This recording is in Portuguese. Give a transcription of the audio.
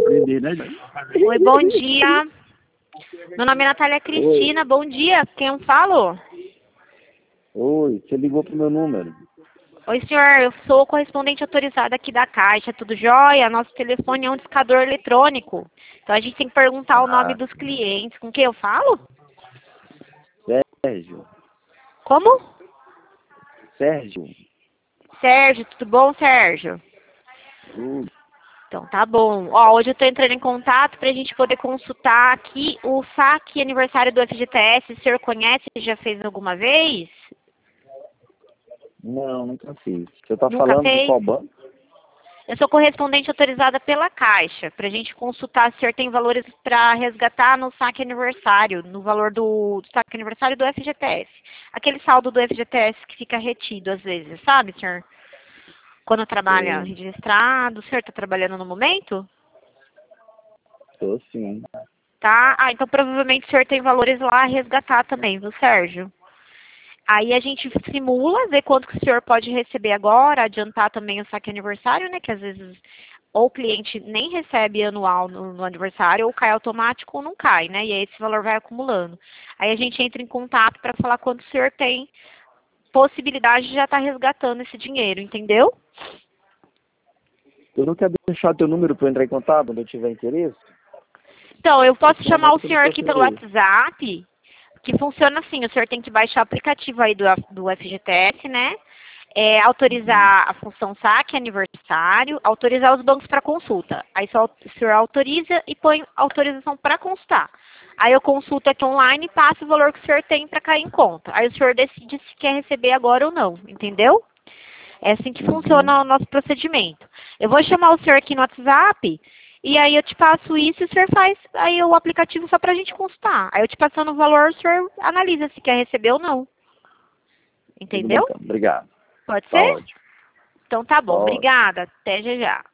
aprender, né? Oi, bom dia. Meu nome é Natália Cristina. Bom dia. Quem eu falo? Oi, você ligou pro meu número. Oi, senhor. Eu sou correspondente autorizada aqui da Caixa. Tudo jóia? Nosso telefone é um discador eletrônico. Então a gente tem que perguntar o nome Ah, dos clientes. Com quem eu falo? Sérgio. Como? Sérgio. Sérgio. Tudo bom, Sérgio? Tudo. Então, tá bom. Ó, hoje eu tô entrando em contato pra gente poder consultar aqui o saque aniversário do FGTS. O senhor conhece? Já fez alguma vez? Não, nunca fiz. Você tá Nunca falando de fez? qual banco? Eu sou correspondente autorizada pela Caixa, para a gente consultar se o senhor tem valores para resgatar no saque aniversário, no valor do saque aniversário do FGTS. Aquele saldo do FGTS que fica retido às vezes, sabe, senhor? Quando trabalha Sei. registrado, o senhor está trabalhando no momento? Tô sim. Tá? Ah, então provavelmente o senhor tem valores lá a resgatar também, viu, Sérgio? Aí a gente simula, vê quanto que o senhor pode receber agora, adiantar também o saque aniversário, né? Que às vezes ou o cliente nem recebe anual no aniversário, ou cai automático ou não cai, né? E aí esse valor vai acumulando. Aí a gente entra em contato para falar quanto o senhor tem possibilidade de já estar resgatando esse dinheiro, entendeu? Eu não quero deixar teu número para entrar em contato quando eu tiver interesse. Então, eu posso Esse chamar negócio o que eu não senhor tô aqui sem pelo interesse. WhatsApp, que funciona assim, o senhor tem que baixar o aplicativo aí do FGTS, né? Uhum. Autorizar a função saque, aniversário, autorizar os bancos para consulta. Aí só o senhor autoriza e põe autorização para consultar. Aí eu consulto aqui online e passo o valor que o senhor tem para cair em conta. Aí o senhor decide se quer receber agora ou não, entendeu? É assim que Uhum. funciona o nosso procedimento. Eu vou chamar o senhor aqui no WhatsApp e aí eu te passo isso e o senhor faz aí o aplicativo só para a gente consultar. Aí eu te passando o valor, o senhor analisa se quer receber ou não. Tudo bem Entendeu? então. Obrigado. Pode Tá ser? ótimo. Então tá bom. Pode. Obrigada. Até já já.